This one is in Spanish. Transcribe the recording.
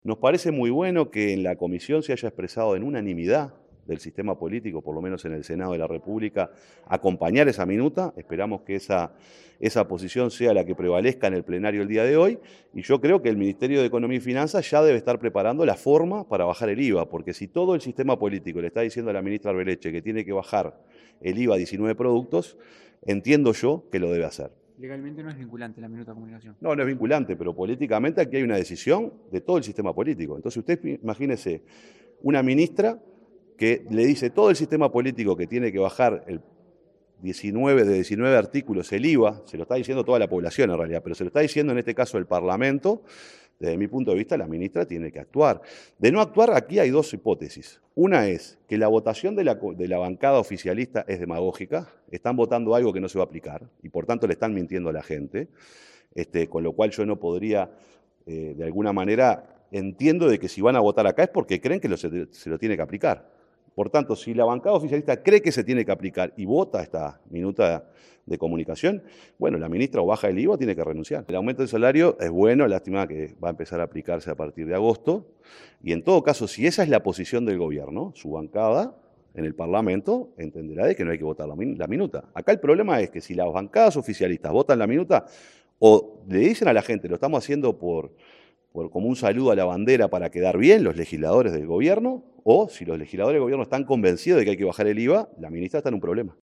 Nos parece muy bueno que en la comisión se haya expresado en unanimidad del sistema político, por lo menos en el Senado de la República, acompañar esa minuta. Esperamos que esa posición sea la que prevalezca en el plenario el día de hoy. Y yo creo que el Ministerio de Economía y Finanzas ya debe estar preparando la forma para bajar el IVA, porque si todo el sistema político le está diciendo a la ministra Arbeleche que tiene que bajar el IVA a 19 productos, entiendo yo que lo debe hacer. Legalmente no es vinculante la minuta de comunicación. No, no es vinculante, pero políticamente aquí hay una decisión de todo el sistema político. Entonces usted imagínese una ministra que le dice todo el sistema político que tiene que bajar de 19 artículos el IVA, se lo está diciendo toda la población en realidad, pero se lo está diciendo en este caso el Parlamento. Desde mi punto de vista, la ministra tiene que actuar. De no actuar, aquí hay dos hipótesis. Una es que la votación de la bancada oficialista es demagógica, están votando algo que no se va a aplicar y por tanto le están mintiendo a la gente, con lo cual yo no podría, de alguna manera, entiendo de que si van a votar acá es porque creen que se lo tiene que aplicar. Por tanto, si la bancada oficialista cree que se tiene que aplicar y vota esta minuta de comunicación, bueno, la ministra o baja el IVA o tiene que renunciar. El aumento del salario es bueno, lástima que va a empezar a aplicarse a partir de agosto. Y en todo caso, si esa es la posición del gobierno, su bancada en el Parlamento entenderá de que no hay que votar la minuta. Acá el problema es que si las bancadas oficialistas votan la minuta, o le dicen a la gente, lo estamos haciendo como un saludo a la bandera para quedar bien los legisladores del gobierno, o si los legisladores del gobierno están convencidos de que hay que bajar el IVA, la ministra está en un problema.